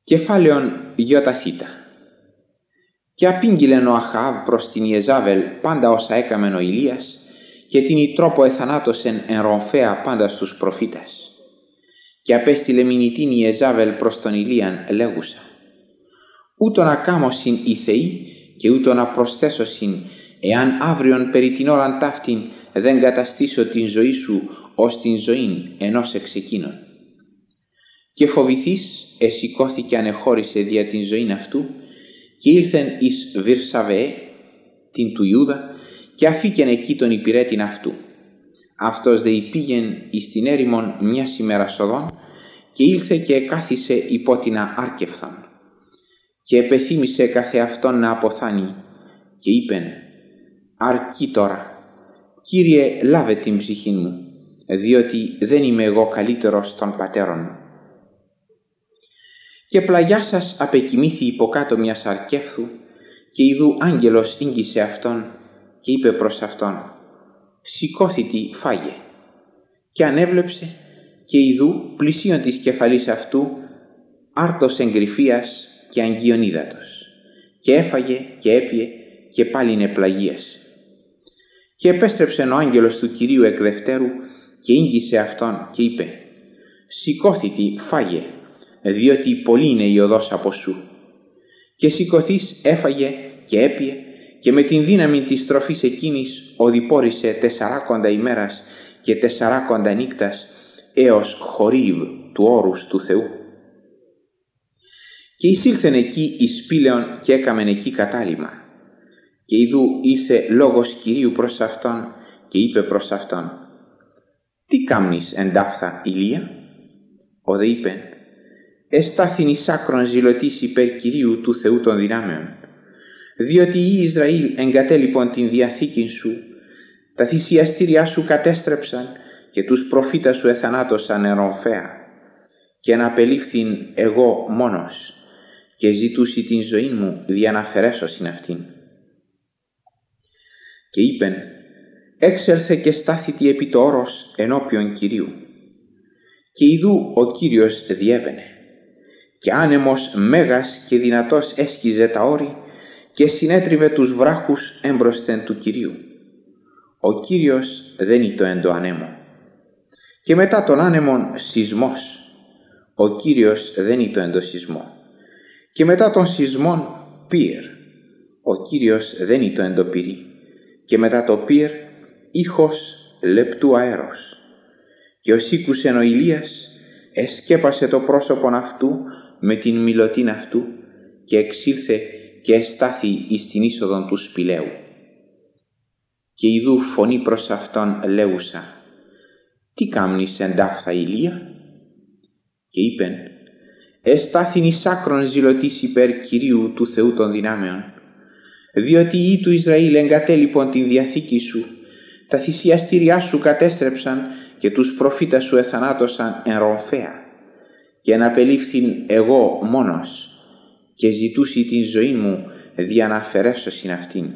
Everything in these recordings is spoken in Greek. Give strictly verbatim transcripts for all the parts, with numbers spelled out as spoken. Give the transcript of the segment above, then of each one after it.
Κεφάλαιον γιοταθήτα. Και απήγγειλεν ο Αχάβ προς την Ιεζάβελ πάντα όσα έκαμεν ο Ηλίας, και την η τρόπο εθανάτωσεν εν ρομφαία πάντα στους προφήτας. Και απέστειλε μηνυτήν η Ιεζάβελ προς τον Ηλίαν λέγουσα: ούτω να κάμωσιν οι θεοί και ούτω να προσθέσωσιν, εάν αύριον περί την ώραν ταύτην δεν καταστήσω την ζωή σου ως την ζωήν ενός εξ εκείνων. Και φοβηθείς εσηκώθηκε ανεχώρησε δια την ζωήν αυτού, και ήλθεν εις Βυρσαβέ την του Ιούδα, και αφήκεν εκεί τον υπηρέτην αυτού. Αυτός δε υπήγεν εις την έρημον μιας ημέρας οδόν, και ήλθε και κάθισε υπό την άρκεφθον. Και επεθύμησε καθεαυτόν να αποθάνει, και είπεν: αρκεί τώρα, Κύριε, λάβε την ψυχή μου, διότι δεν είμαι εγώ καλύτερος των πατέρων μου. Και πλαγιάσας απεκοιμήθη υποκάτω μιας αρκέφθου, και ιδού άγγελος ήγγισε αυτόν και είπε προς αυτόν: σηκώθητη φάγε. Και ανέβλεψε, και ιδού πλησίον της κεφαλής αυτού άρτος εγκρυφίας και αγγείον ύδατος, και έφαγε και έπιε και πάλιν επλαγίασε. Και επέστρεψε ο άγγελος του Κυρίου εκ δευτέρου και ήγγισε αυτόν και είπε: σηκώθητη φάγε, διότι πολλή είναι η οδός από σου. Και σηκωθείς έφαγε και έπιε, και με την δύναμη της τροφής εκείνης οδηπόρησε τεσσαράκοντα ημέρας και τεσσαράκοντα νύκτας έως Χορίβ του όρους του Θεού. Και εισήλθεν εκεί εις πήλαιον και έκαμεν εκεί κατάλημα. Και ιδού ήρθε λόγος Κυρίου προς αυτόν και είπε προς αυτόν: τι κάμνεις εντάφθα, Ηλία? Ο δε είπεν: εστάθην εις άκρον ζηλωτής υπέρ Κυρίου του Θεού των δυνάμεων, διότι οι Ισραήλ εγκατέλειπον την διαθήκην σου, τα θυσιαστήριά σου κατέστρεψαν και τους προφήτας σου εθανάτωσαν εν ρομφαία, και αναπελήφθην εγώ μόνος, και ζητούσι την ζωή μου δια να αφαιρέσωσιν αυτήν. Και είπεν: έξελθε και στάθητη επί το όρος ενώπιον Κυρίου. Και ιδού ο Κύριος διέβαινε, και άνεμος μέγας και δυνατός έσκιζε τα όρη, και συνέτριβε τους βράχους έμπροσθεν του Κυρίου. Ο Κύριος δεν ήτο εν το ανέμο. Και μετά τον άνεμον σεισμός. Ο Κύριος δεν ήτο εν το σεισμό. Και μετά τον σεισμόν πύρ. Ο Κύριος δεν ήτο εν το πυρί. Και μετά το πύρ ήχος λεπτού αέρος. Και ως ήκουσεν ο Ηλίας, εσκέπασε το πρόσωπον αυτού με την μιλωτήν αυτού, και εξήλθε και εστάθη εις την είσοδον του σπηλαίου. Και ιδού φωνή προς αυτόν λέγουσα: τι κάμνεις εντάφθα, Ηλία? Και είπεν: εστάθην εις άκρον ζηλωτής υπέρ Κυρίου του Θεού των δυνάμεων, διότι οι του Ισραήλ εγκατέλειπον την διαθήκη σου, τα θυσιαστήριά σου κατέστρεψαν και τους προφήτας σου εθανάτωσαν εν ρομφαία, και αναπελήφθην εγώ μόνος, και ζητούσι την ζωή μου δια να αφαιρέσωσιν αυτήν.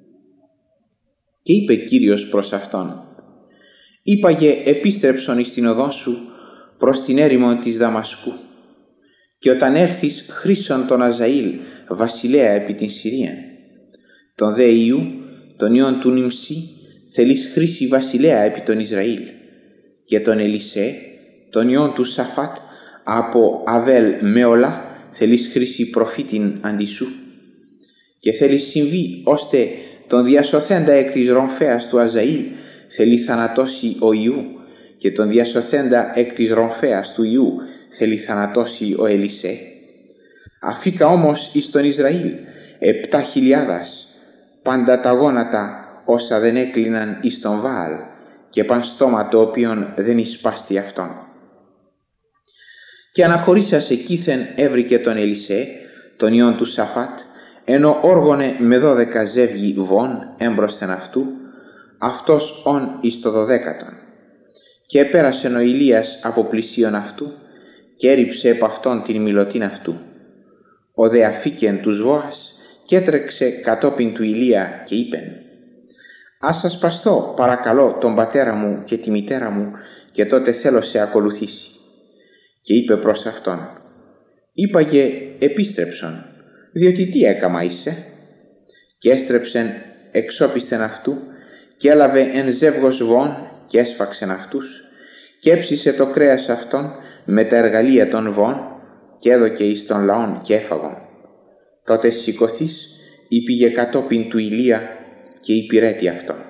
Και είπε Κύριος προς αυτόν: είπαγε επίστρεψον εις την οδόν σου προς την έρημον της Δαμασκού, και όταν έρθεις χρήσον τον Αζαήλ βασιλέα επί την Συρία, τον δε Ιού τον ιόν του Νιμσί θέλεις χρήσει βασιλέα επί τον Ισραήλ, και τον Ελισέ τον ιόν του Σαφάτ από Αβέλ Μεολά θέλεις χρήσει προφήτην αντί σου, και θέλεις συμβεί ώστε τον διασωθέντα εκ της ρομφαίας του Αζαήλ θέλει θανατώσει ο Ιού, και τον διασωθέντα εκ της ρομφαίας του Ιού θέλει θανατώσει ο Ελισέ. Αφήκα όμως εις τον Ισραήλ επτά χιλιάδας, πάντα τα γόνατα όσα δεν έκλειναν εις τον Βάαλ, και παν στόμα το οποίον δεν εισπάστη αυτόν. Και αναχωρήσας εκείθεν έβρικε τον Ελισέ, τον ιόν του Σαφάτ, ενώ όργωνε με δώδεκα ζεύγη βον έμπροσθεν αυτού, αυτός ον εις το δωδέκατον. Και επέρασεν ο Ηλίας από πλησίον αυτού, και έριψε επ' αυτόν την μιλωτήν αυτού. Ο δε αφήκεν τους Βόας, και έτρεξε κατόπιν του Ηλία και είπεν: ας ασπαστώ παρακαλώ τον πατέρα μου και τη μητέρα μου, και τότε θέλω σε ακολουθήσει. Και είπε προς αυτόν: είπαγε επίστρεψον, διότι τι έκαμα είσαι? Και έστρεψεν εξόπισθεν αυτού και έλαβε εν ζεύγος βόν και έσφαξεν αυτούς και έψισε το κρέας αυτών με τα εργαλεία των βόν και έδωκε εις των λαών και έφαγον. Τότε σηκωθείς υπήγε κατόπιν του Ηλία και υπηρέτη αυτόν.